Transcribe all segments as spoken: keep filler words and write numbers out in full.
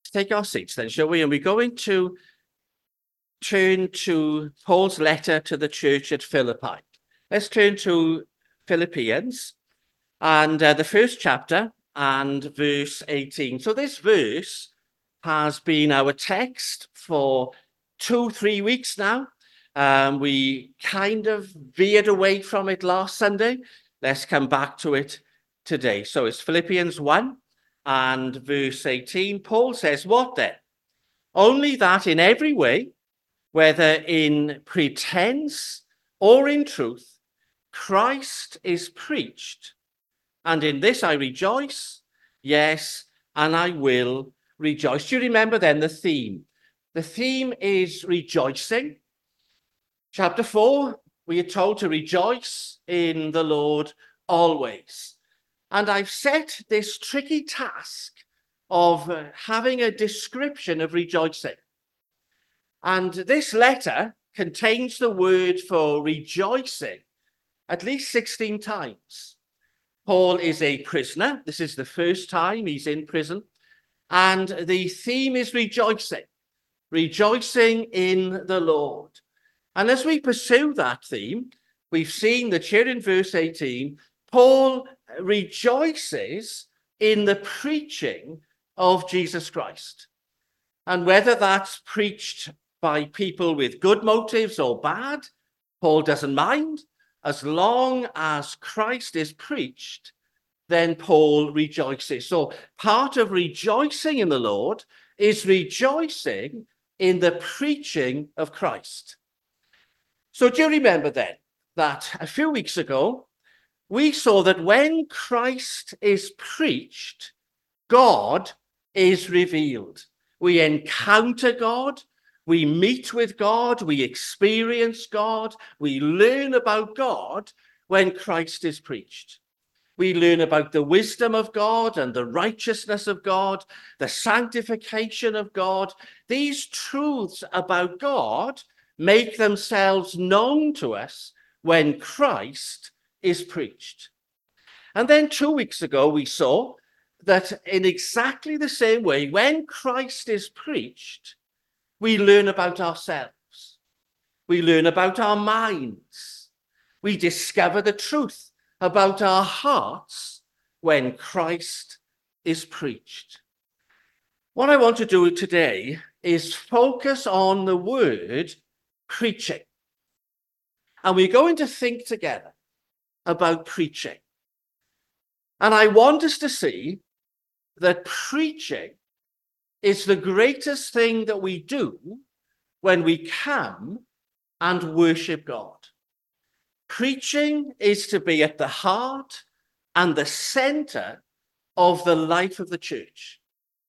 let's take our seats then, shall we? And we're going to turn to Paul's letter to the church at Philippi. Let's turn to Philippians and uh, the first chapter and verse eighteen. So this verse has been our text for two, three weeks now. Um, we kind of veered away from it last Sunday. Let's come back to it today. So it's Philippians one and verse eighteen. Paul says, what then? Only that in every way, whether in pretense or in truth, Christ is preached. And in this I rejoice, yes, and I will rejoice. Do you remember then the theme? The theme is rejoicing. Chapter four, we are told to rejoice in the Lord always. And I've set this tricky task of uh, having a description of rejoicing. And this letter contains the word for rejoicing at least sixteen times. Paul is a prisoner. This is the first time he's in prison. And the theme is rejoicing, rejoicing in the Lord. And as we pursue that theme, we've seen that here in verse eighteen, Paul rejoices in the preaching of Jesus Christ. And whether that's preached by people with good motives or bad, Paul doesn't mind. As long as Christ is preached, then Paul rejoices. So part of rejoicing in the Lord is rejoicing in the preaching of Christ. So do you remember then that a few weeks ago, we saw that when Christ is preached, God is revealed. We encounter God, we meet with God, we experience God, we learn about God when Christ is preached. We learn about the wisdom of God and the righteousness of God, the sanctification of God. These truths about God make themselves known to us when Christ is preached. And then two weeks ago, we saw that in exactly the same way, when Christ is preached, we learn about ourselves. We learn about our minds. We discover the truth about our hearts when Christ is preached. What I want to do today is focus on the word preaching. And we're going to think together about preaching. And I want us to see that preaching is the greatest thing that we do when we come and worship God. Preaching is to be at the heart and the center of the life of the church.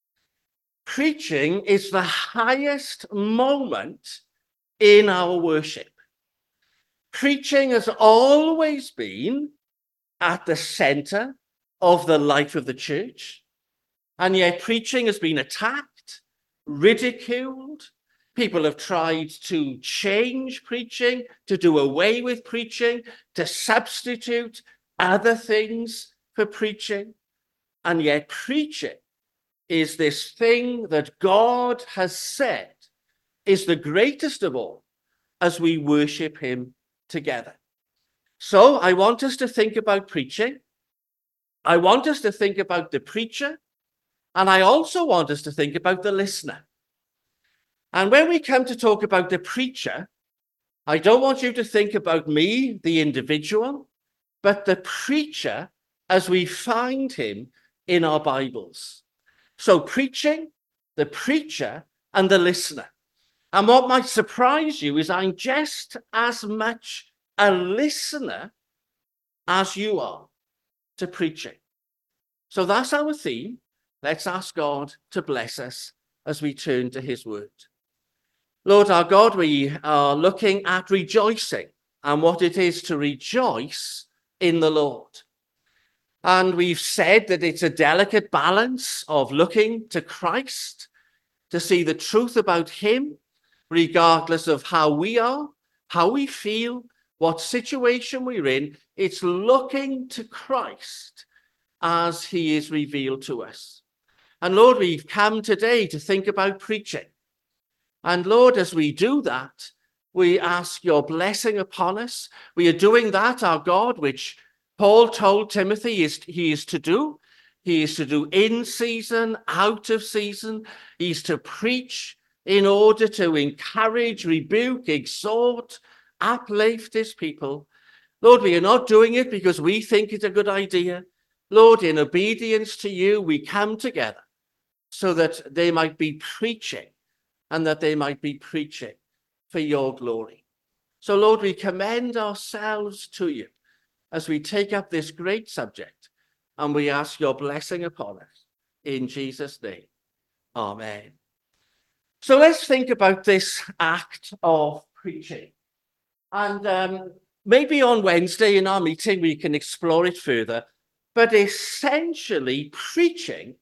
Preaching is the highest moment in our worship. Preaching has always been at the center of the life of the church, and yet preaching has been attacked, ridiculed. People have tried to change preaching, to do away with preaching, to substitute other things for preaching. And yet preaching is this thing that God has said is the greatest of all as we worship him together. So I want us to think about preaching. I want us to think about the preacher. And I also want us to think about the listener. And when we come to talk about the preacher, I don't want you to think about me, the individual, but the preacher as we find him in our Bibles. So preaching, the preacher, and the listener. And what might surprise you is I'm just as much a listener as you are to preaching. So that's our theme. Let's ask God to bless us as we turn to his word. Lord our God, we are looking at rejoicing and what it is to rejoice in the Lord. And we've said that it's a delicate balance of looking to Christ to see the truth about him, regardless of how we are, how we feel, what situation we're in. It's looking to Christ as he is revealed to us. And Lord, we've come today to think about preaching. And Lord, as we do that, we ask your blessing upon us. We are doing that, our God, which Paul told Timothy is, he is to do. He is to do in season, out of season. He's to preach in order to encourage, rebuke, exhort, uplift his people. Lord, we are not doing it because we think it's a good idea. Lord, in obedience to you, we come together so that they might be preaching and that they might be preaching for your glory. So, Lord, we commend ourselves to you as we take up this great subject, and we ask your blessing upon us. In Jesus' name, amen. So let's think about this act of preaching. And um, maybe on Wednesday in our meeting, we can explore it further. But essentially, preaching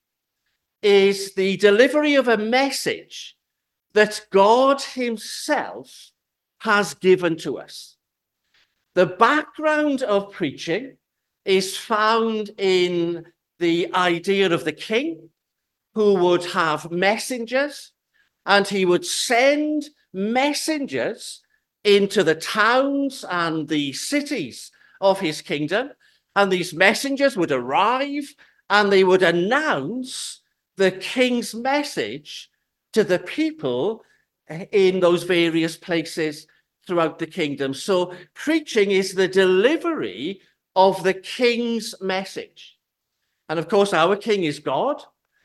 is the delivery of a message that God himself has given to us. The background of preaching is found in the idea of the king, who would have messengers, and he would send messengers into the towns and the cities of his kingdom. And these messengers would arrive and they would announce the king's message to the people in those various places throughout the kingdom. So preaching is the delivery of the king's message. And of course, our king is God.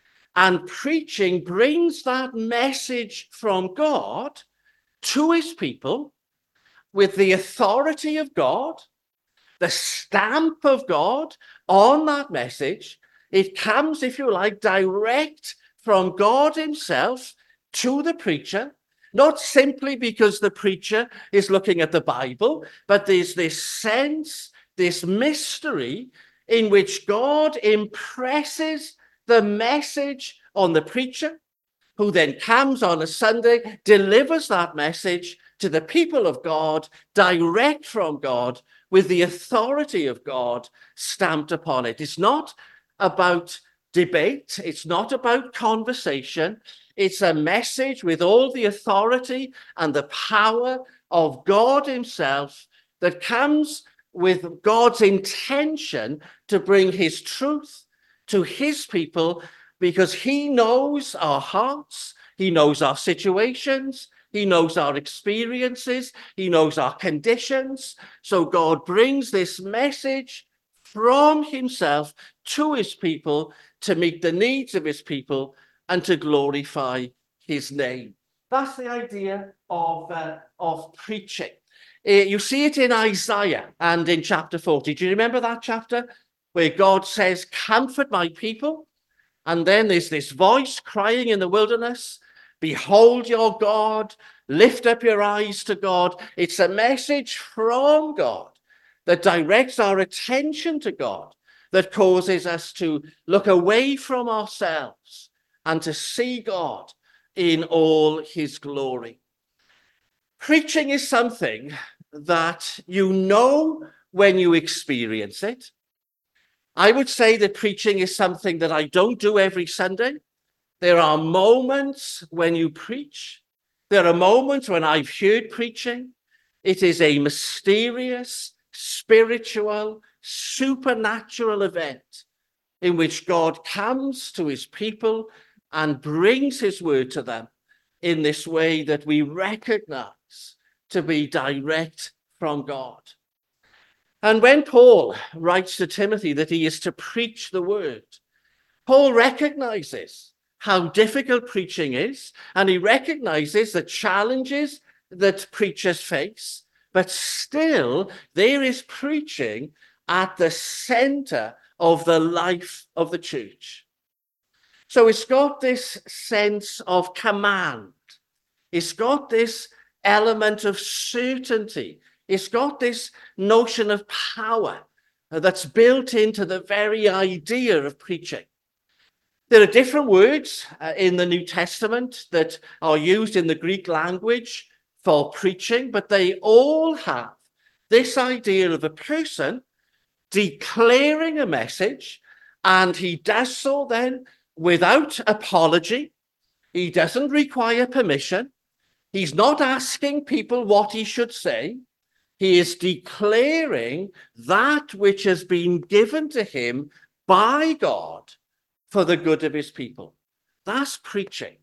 And preaching brings that message from God to his people with the authority of God, the stamp of God on that message. It comes, if you like, direct from God himself to the preacher, not simply because the preacher is looking at the Bible, but there's this sense, this mystery in which God impresses the message on the preacher, who then comes on a Sunday, delivers that message to the people of God, direct from God, with the authority of God stamped upon it. It's not about debate. It's not about conversation. It's a message with all the authority and the power of God himself that comes with God's intention to bring his truth to his people, because he knows our hearts, he knows our situations, he knows our experiences, he knows our conditions. So God brings this message from himself to his people to meet the needs of his people and to glorify his name. That's the idea of, uh, of preaching. Uh, you see it in Isaiah and in chapter forty. Do you remember that chapter where God says, "Comfort my people"? And then there's this voice crying in the wilderness, "Behold your God, lift up your eyes to God." It's a message from God that directs our attention to God, that causes us to look away from ourselves and to see God in all his glory. Preaching is something that you know when you experience it. I would say that preaching is something that I don't do every Sunday. There are moments when you preach. There are moments when I've heard preaching. It is a mysterious, spiritual, supernatural event in which God comes to his people and brings his word to them in this way that we recognize to be direct from God. And when Paul writes to Timothy that he is to preach the word, Paul recognizes how difficult preaching is, and he recognizes the challenges that preachers face, but still there is preaching at the center of the life of the church. So it's got this sense of command. It's got this element of certainty. It's got this notion of power that's built into the very idea of preaching. There are different words uh, in the New Testament that are used in the Greek language for preaching, but they all have this idea of a person declaring a message, and he does so then without apology. He doesn't require permission. He's not asking people what he should say. He is declaring that which has been given to him by God for the good of his people. That's preaching.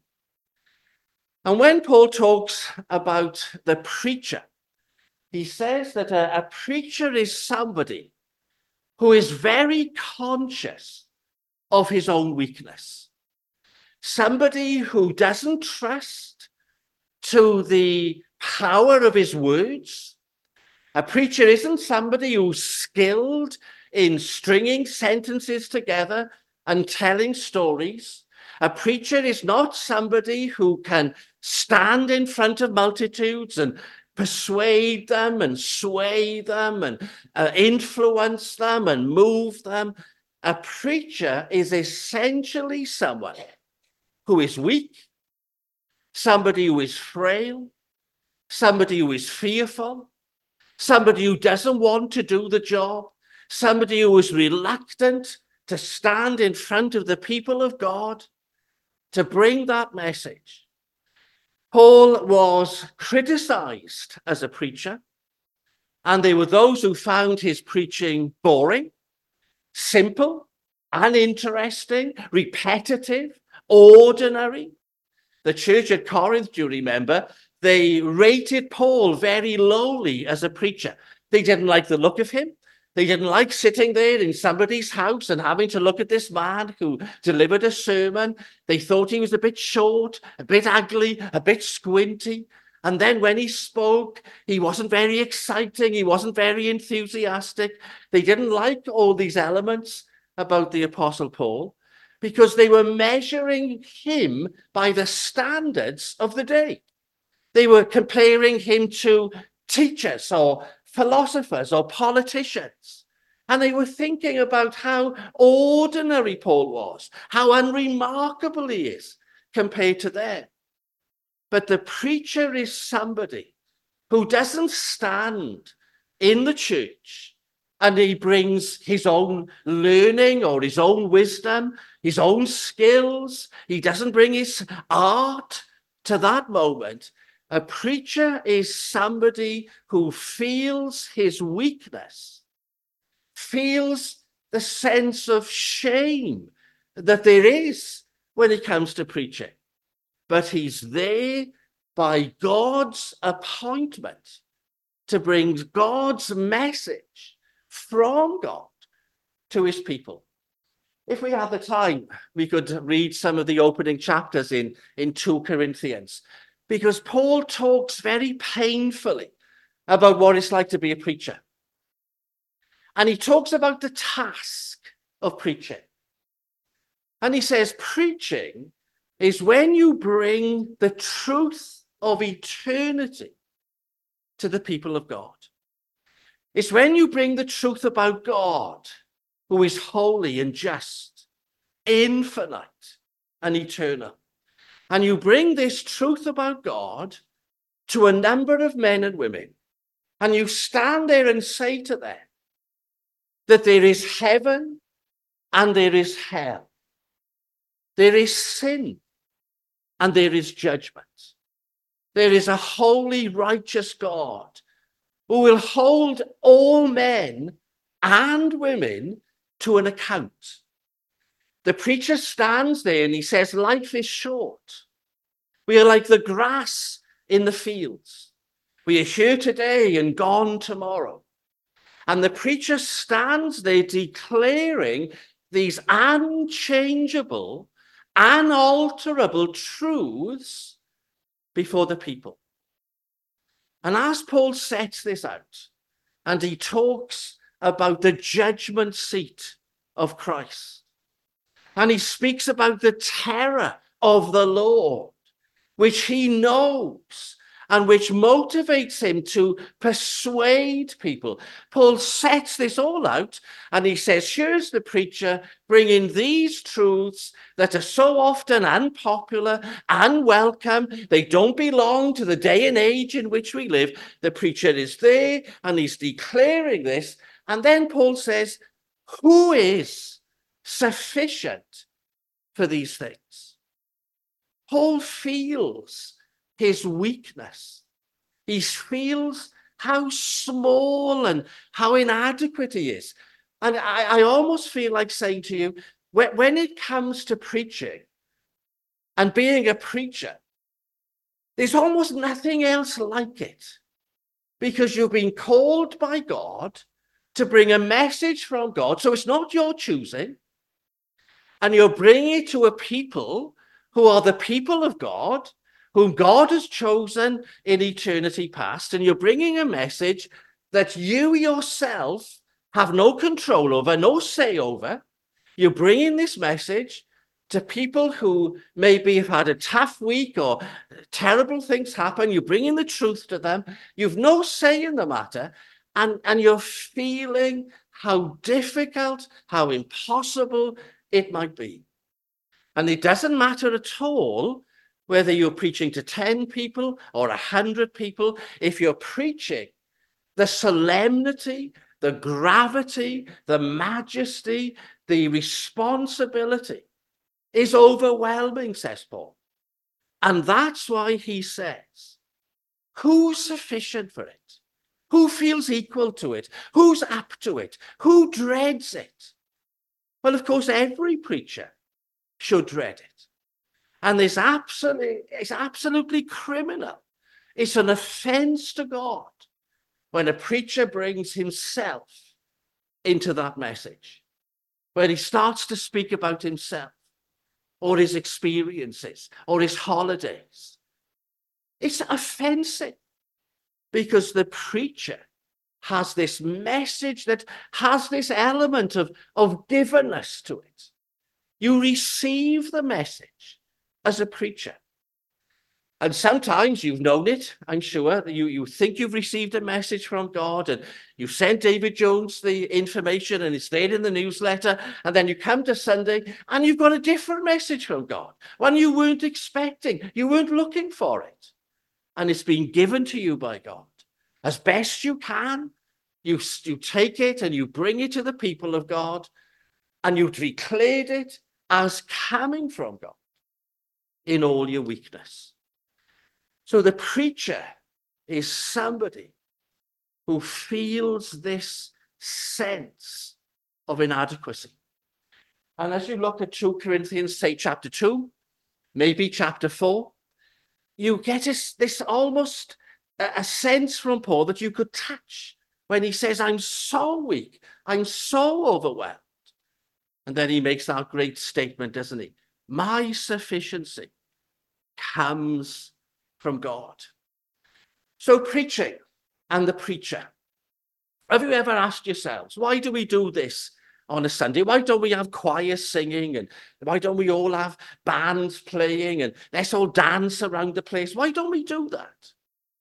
And when Paul talks about the preacher, he says that a, a preacher is somebody who is very conscious of his own weakness. Somebody who doesn't trust to the power of his words. A preacher isn't somebody who's skilled in stringing sentences together and telling stories. A preacher is not somebody who can stand in front of multitudes and persuade them and sway them and uh, influence them and move them. A preacher is essentially someone who is weak, somebody who is frail, somebody who is fearful, somebody who doesn't want to do the job, somebody who is reluctant to stand in front of the people of God to bring that message. Paul was criticized as a preacher, and there were those who found his preaching boring, simple, uninteresting, repetitive, ordinary. The church at Corinth, do you remember, they rated Paul very lowly as a preacher. They didn't like the look of him. They didn't like sitting there in somebody's house and having to look at this man who delivered a sermon. They thought he was a bit short, a bit ugly, a bit squinty. And then when he spoke, he wasn't very exciting. He wasn't very enthusiastic. They didn't like all these elements about the Apostle Paul because they were measuring him by the standards of the day. They were comparing him to teachers or philosophers or politicians. And they were thinking about how ordinary Paul was, how unremarkable he is compared to them. But the preacher is somebody who doesn't stand in the church and he brings his own learning or his own wisdom, his own skills. He doesn't bring his art to that moment. A preacher is somebody who feels his weakness, feels the sense of shame that there is when it comes to preaching. But he's there by God's appointment to bring God's message from God to his people. If we had the time, we could read some of the opening chapters in, in Second Corinthians. Because Paul talks very painfully about what it's like to be a preacher. And he talks about the task of preaching. And he says, preaching is when you bring the truth of eternity to the people of God. It's when you bring the truth about God, who is holy and just, infinite and eternal. And you bring this truth about God to a number of men and women, and you stand there and say to them that there is heaven and there is hell. There is sin and there is judgment. There is a holy, righteous God who will hold all men and women to an account. The preacher stands there and he says, life is short. We are like the grass in the fields. We are here today and gone tomorrow. And the preacher stands there declaring these unchangeable, unalterable truths before the people. And as Paul sets this out, and he talks about the judgment seat of Christ, and he speaks about the terror of the Lord, which he knows and which motivates him to persuade people. Paul sets this all out and he says, here's the preacher bringing these truths that are so often unpopular, unwelcome. They don't belong to the day and age in which we live. The preacher is there and he's declaring this. And then Paul says, who is sufficient for these things. Paul feels his weakness. He feels how small and how inadequate he is. And I, I almost feel like saying to you, when, when it comes to preaching and being a preacher, there's almost nothing else like it, because you've been called by God to bring a message from God. So it's not your choosing, and you're bringing it to a people who are the people of God, whom God has chosen in eternity past, and you're bringing a message that you yourself have no control over, no say over. You're bringing this message to people who maybe have had a tough week or terrible things happen. You're bringing the truth to them. You've no say in the matter, and, and you're feeling how difficult, how impossible it might be. And it doesn't matter at all whether you're preaching to ten people or one hundred people. If you're preaching, the solemnity, the gravity, the majesty, the responsibility is overwhelming, says Paul. And that's why he says, who's sufficient for it? Who feels equal to it? Who's up to it? Who dreads it? Well, of course, every preacher should dread it. And it's absolutely, it's absolutely criminal. It's an offense to God when a preacher brings himself into that message, when he starts to speak about himself or his experiences or his holidays. It's offensive, because the preacher has this message that has this element of, of givenness to it. You receive the message as a preacher. And sometimes you've known it, I'm sure, that you, you think you've received a message from God, and you've sent David Jones the information and it's there in the newsletter, and then you come to Sunday and you've got a different message from God, one you weren't expecting, you weren't looking for it. And it's been given to you by God. As best you can, you, you take it and you bring it to the people of God, and you declared it as coming from God in all your weakness. So the preacher is somebody who feels this sense of inadequacy. And as you look at two Corinthians, say chapter two, maybe chapter four, you get this, this almost a, a sense from Paul that you could touch when he says, I'm so weak, I'm so overwhelmed. And then he makes that great statement, doesn't he? My sufficiency comes from God. So preaching and the preacher. Have you ever asked yourselves, why do we do this on a Sunday? Why don't we have choir singing, and why don't we all have bands playing, and let's all dance around the place? Why don't we do that?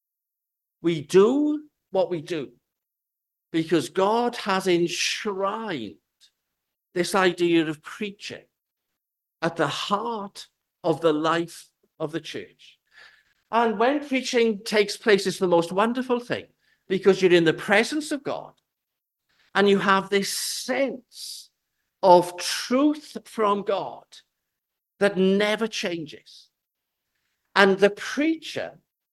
We do what we do because God has enshrined this idea of preaching at the heart of the life of the church. And when preaching takes place, it's the most wonderful thing, because you're in the presence of God and you have this sense of truth from God that never changes. And the preacher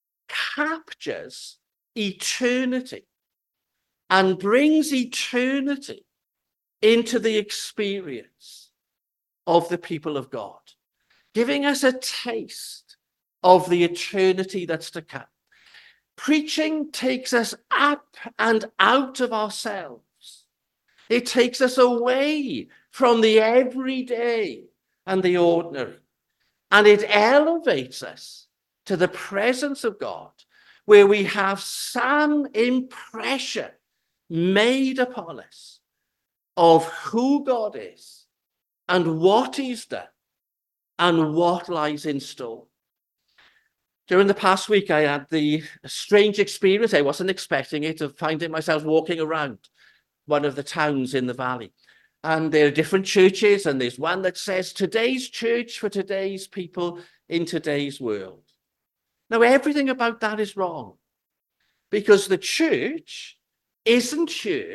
captures eternity and brings eternity into the experience of the people of God, giving us a taste of the eternity that's to come. Preaching takes us up and out of ourselves. It takes us away from the everyday and the ordinary. And it elevates us to the presence of God, where we have some impression made upon us of who God is and what he's done and what lies in store. During the past week, I had the strange experience, I wasn't expecting it, of finding myself walking around one of the towns in the valley. And there are different churches, and there's one that says, today's church for today's people in today's world. Now, everything about that is wrong, because the church isn't here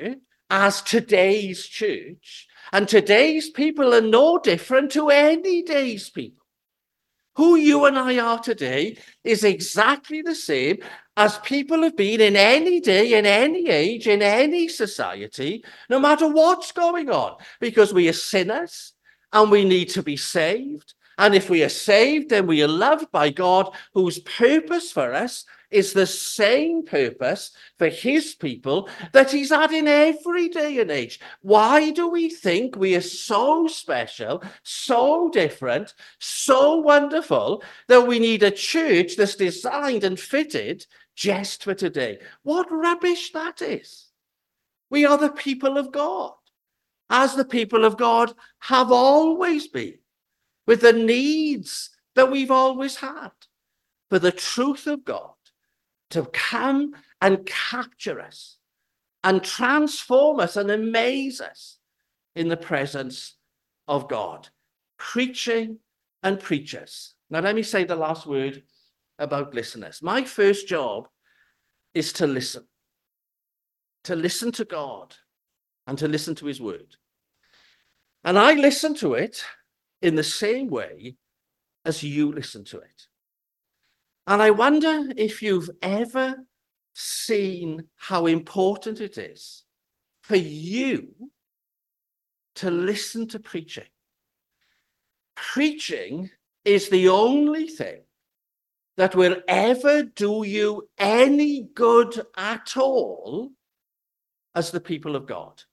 as today's church. And today's people are no different to any day's people. Who you and I are today is exactly the same as people have been in any day, in any age, in any society, no matter what's going on, because we are sinners and we need to be saved. And if we are saved, then we are loved by God, whose purpose for us is the same purpose for his people that he's had in every day and age. Why do we think we are so special, so different, so wonderful that we need a church that's designed and fitted just for today? What rubbish that is. We are the people of God, as the people of God have always been, with the needs that we've always had, for the truth of God to come and capture us and transform us and amaze us in the presence of God. Preaching and preachers. Now, let me say the last word about listeners. My first job is to listen, to listen to God and to listen to his word. And I listen to it in the same way as you listen to it. And I wonder if you've ever seen how important it is for you to listen to preaching. Preaching is the only thing that will ever do you any good at all as the people of God.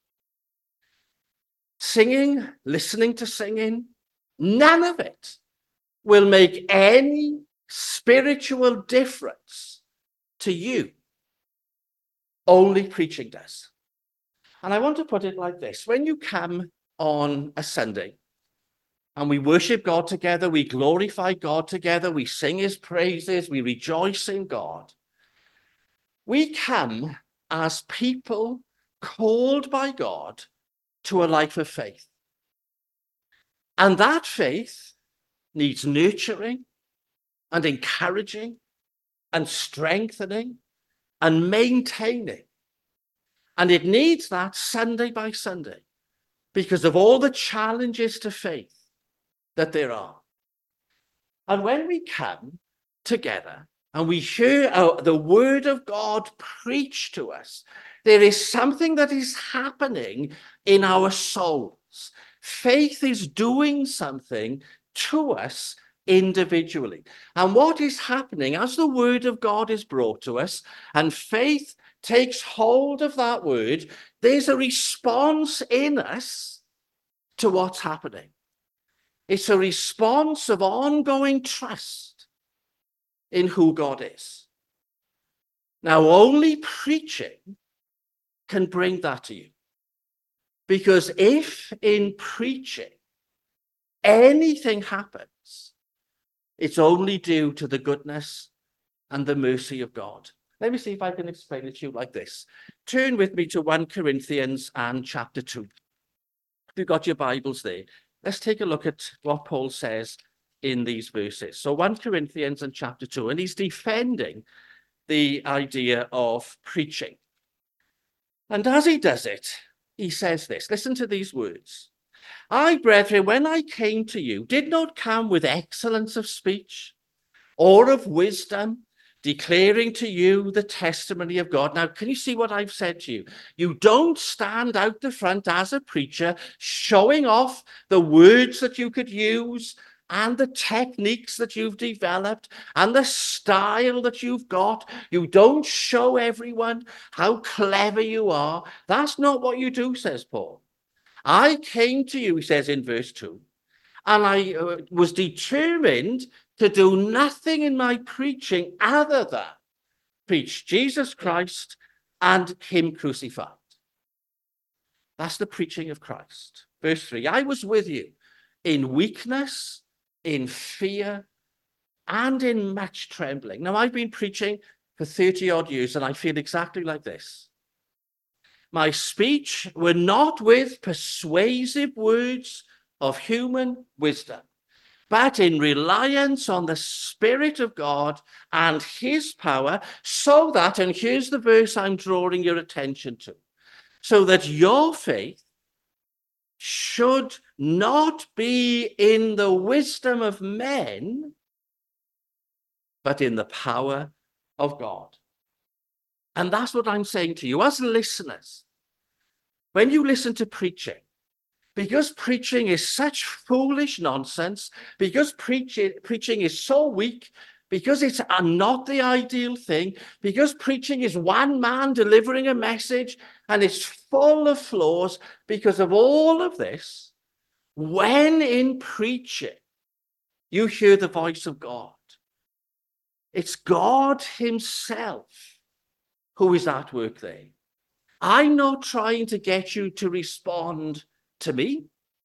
Singing, listening to singing, none of it will make any spiritual difference to you. Only preaching does. And I want to put it like this. When you come on a Sunday and we worship God together, we glorify God together, we sing his praises, we rejoice in God, we come as people called by God to a life of faith. And that faith needs nurturing and encouraging and strengthening and maintaining. And it needs that Sunday by Sunday because of all the challenges to faith that there are. And when we come together and we hear uh, the word of God preached to us, there is something that is happening in our souls. Faith is doing something to us individually. And what is happening as the word of God is brought to us and faith takes hold of that word, there's a response in us to what's happening. It's a response of ongoing trust in who God is. Now, only preaching can bring that to you. Because if in preaching anything happens, it's only due to the goodness and the mercy of God. Let me see if I can explain it to you like this. Turn with me to First Corinthians and chapter two. If you've got your Bibles there, let's take a look at what Paul says in these verses. So First Corinthians and chapter two, and he's defending the idea of preaching. And as he does it, he says this. Listen to these words. I, brethren, when I came to you, did not come with excellence of speech or of wisdom, declaring to you the testimony of God. Now, can you see what I've said to you? You don't stand out the front as a preacher, showing off the words that you could use and the techniques that you've developed and the style that you've got. You don't show everyone how clever you are. That's not what you do, says Paul. I came to you, he says in verse two, and I uh, was determined to do nothing in my preaching other than preach Jesus Christ and him crucified. That's the preaching of Christ. Verse three, I was with you in weakness, in fear, and in much trembling. Now, I've been preaching for thirty odd years, and I feel exactly like this. My speech were not with persuasive words of human wisdom, but in reliance on the Spirit of God and his power, so that, and here's the verse I'm drawing your attention to, so that your faith should not be in the wisdom of men, but in the power of God. And that's what I'm saying to you as listeners. When you listen to preaching, because preaching is such foolish nonsense, because preaching, preaching is so weak, because it's not the ideal thing, because preaching is one man delivering a message and it's full of flaws, because of all of this, when in preaching you hear the voice of God, it's God himself who is at work there. I'm not trying to get you to respond to me.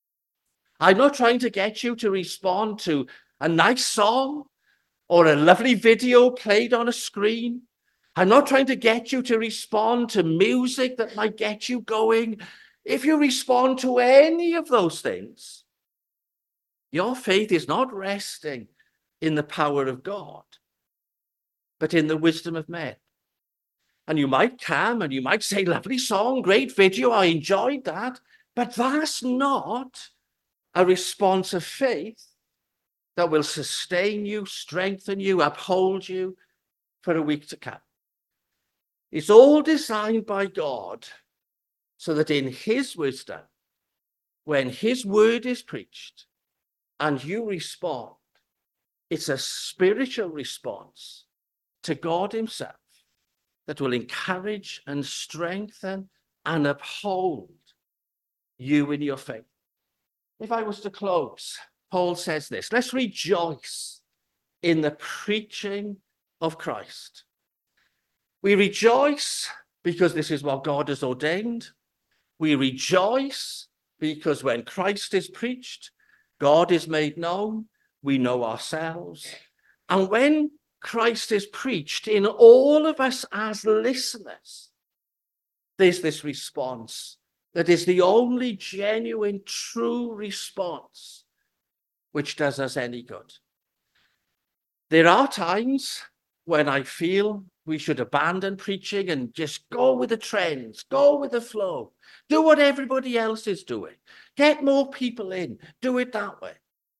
I'm not trying to get you to respond to a nice song or a lovely video played on a screen. I'm not trying to get you to respond to music that might get you going. If you respond to any of those things, your faith is not resting in the power of God, but in the wisdom of men. And you might come and you might say, lovely song, great video, I enjoyed that. But that's not a response of faith that will sustain you, strengthen you, uphold you for a week to come. It's all designed by God so that in his wisdom, when his word is preached and you respond, it's a spiritual response to God himself that will encourage and strengthen and uphold you in your faith. If I was to close, Paul says this: let's rejoice in the preaching of Christ. We rejoice because this is what God has ordained. We rejoice because when Christ is preached, God is made known, we know ourselves. And when Christ is preached in all of us as listeners, there's this response that is the only genuine, true response which does us any good. There are times when I feel we should abandon preaching and just go with the trends, go with the flow, do what everybody else is doing, get more people in, do it that way.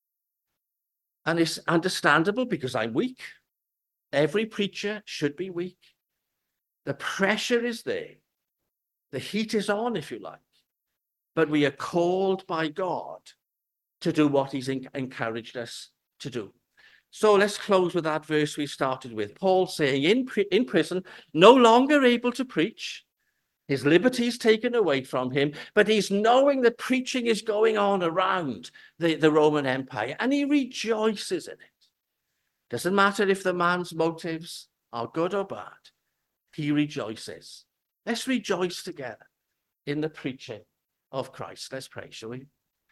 And it's understandable because I'm weak. Every preacher should be weak. The pressure is there. The heat is on, if you like. But we are called by God to do what he's encouraged us to do. So let's close with that verse we started with. Paul saying, in, in prison, no longer able to preach, his liberty is taken away from him, but he's knowing that preaching is going on around the, the Roman Empire, and he rejoices in it. Doesn't matter if the man's motives are good or bad, he rejoices. Let's rejoice together in the preaching of Christ. Let's pray, shall we?